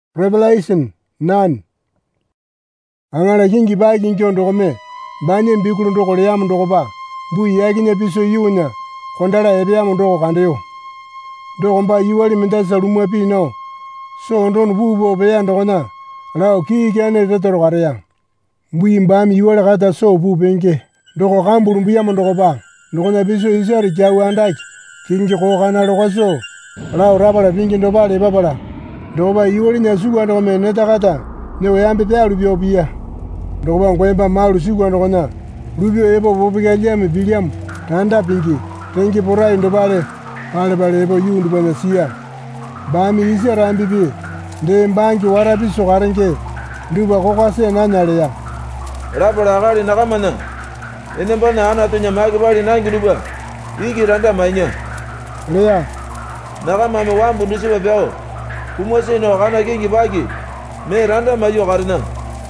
Revelation 9. Angala kingi ba kingi ndogome banye mbikulu ndoko le yam ndoko ba bu yaginya biso yunya kondala ebe yam ndoko kandeyo ndoko ba yiwali minda salumwa pino so ndon bubo be ya ndoko na lao ki kyane tetoro kareya bu imbam yiwali kata so bu benge ndoko kambulu mbu yam ndoko ba ndoko na biso isari kyawu andaki kingi ko kana lokoso lao rabala bingi ndoba le babala ndoba yiwali nya suwa ndoko me neta kata ne oyambe bya lubyo biya ndoba ngwemba malu suwa ndoko na lubyo ebo bobiga lyam biliam tanda bingi tengi porai ndobale bale ebo yundu bana siya bami isi rambi bi nde mbangi warabi sokarenge nduba kokase nanyale ya rabala gali nakamana ene bana ana to nyamagi bali nangi duba igi randa manya leya nakamama wambu ndisiba byao kumwese no kana kingi bagi me randa mayo garina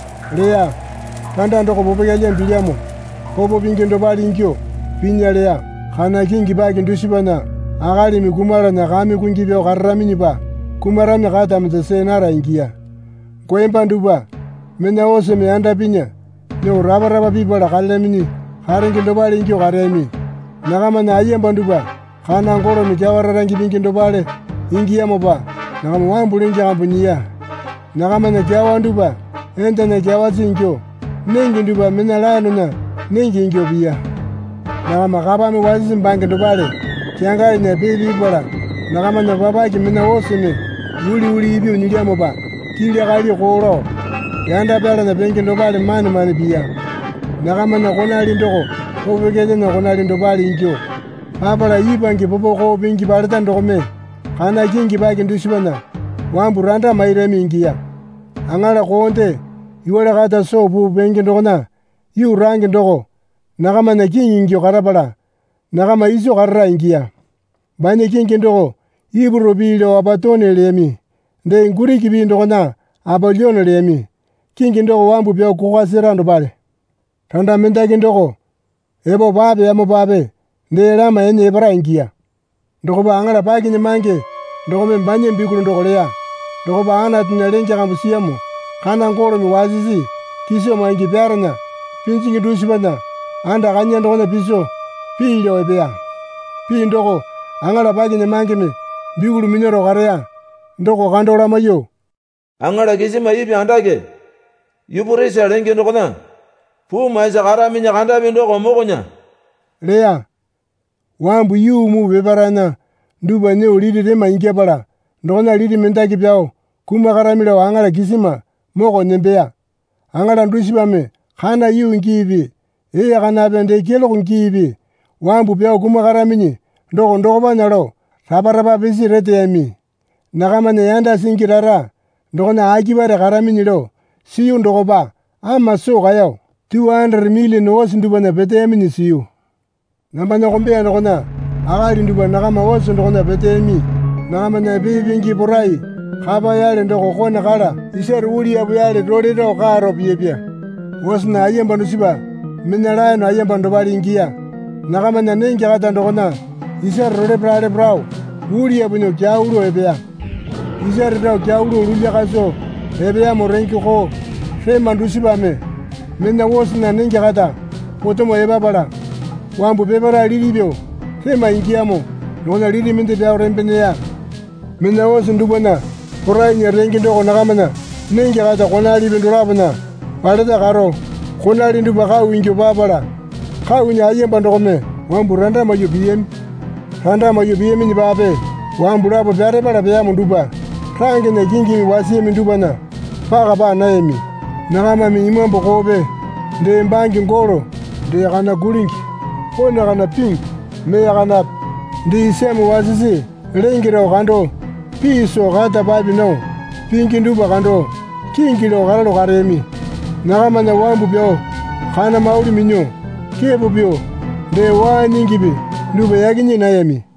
leya tanda ndoko bobiga lyam biliamo bobo bingi ndobali ngyo binyale ya kana kingi bagi ndusibana agali mikumara na kami kungibyo garramini ba kumarami kata mtese nara ingia kwemba nduba mena ose me anda pinya ne raba bibala kallemini harengi ndobali ngyo garemi nakama na ayemba nduba kana ngoro mikawara rangi bingi ndobale ingia moba nakama wambule nja kambunia nakama na kyawa nduba enda na kyawa zingyo nengi nduba mena lano na nengi ngyo biya nakama kaba me wazi mbange ndobale kyanga ina bebi bola nakama na babaki mena woseme uli ibyo nyiliamo ba kilya kali kholo yanda bala na bengi ndobale mani biya nakama na konali ndoko obegeze na konali ndobale ngyo babala yibange bobo ko bingi baleta ndokome kana kingi baki ndusibana wambu randa maire mingiya angala konde iwala kata sobu bengi ndokona yurange ndoko nakama na kingi ngyo karabala nakama iso karra ingia banye kingi ndoko iburo bilo abatone lemi nde nguri kibi ndokona abalyono lemi kingi ndoko wambu byo kukwasira ndobale tanda mendaki ndoko ebo babe amo babe nde lama ene ebara ingia ndoko ba angala baki nyemange ndoko me banye mbikulu ndoko leya ndoko ba ana tunyalenja kambusiamo kana ngoro mi wazizi kiso mangi byarana pinji ndusibana anda kanya ndoko na biso pilo ebeya pi ndoko angala baki nyemange me mbikulu minyoro kareya ndoko kandola mayo angala kizima yibi andake yuburisa lenge ndoko na puma isa karami nya kanda ndoko mogonya leya wambu yumu bebarana nduba ne ulidire maingia bala ndona lidi mendaki byao kuma karamira wangala kisima moko nembeya angala ndusibame khana yu ngibi kana bende kelo ngibi wambu byao kuma karamini ndoko banyalo rabaraba bisi rete yami nakama ne yanda singirara ndona akibare karamini lo siyu ndoko ba ama soga yao 200 million was nduba na bete yami ni siyu namba nakombeya ndokona agali nduba nakama wose ndokona betemi nakama na bibingi burai khaba yale ndoko kona kala iseri uli yabu yale rolero karo byebya wose na ayemba nusiba minala na ayemba ndobali ingia nakama na nengi kata ndokona iseri role brale brao uli yabu nyo kyaulo ebya iseri rao kyaulo ulya kaso ebya morenki ko shema ndusiba me minna wose na nengi kata potomo ebabala wambu bebara lilibyo sema ingiamo nona lili minde bya rembeneya minna wose ndubona porai nya rengi ndoko nakamana nengi kata kona libe ndorabana baleta karo kona lindu baka wingi babala kawunya ayemba ndokome wambu randa mayo biem ni babe wambu labo byare bala bya munduba range ne kingi wasi mindubana paka ba naemi nakama minyimbo kobe nde mbangi ngoro nde kana gulingi kona kana pink me kana ndi semu wazizi lengiro kando piso kata babi no pinki nduba kando kingilo kalo karemi nakama na wambu byo kana mauli minyo kebo byo nde wa nyingibi nduba yaginyi na yemi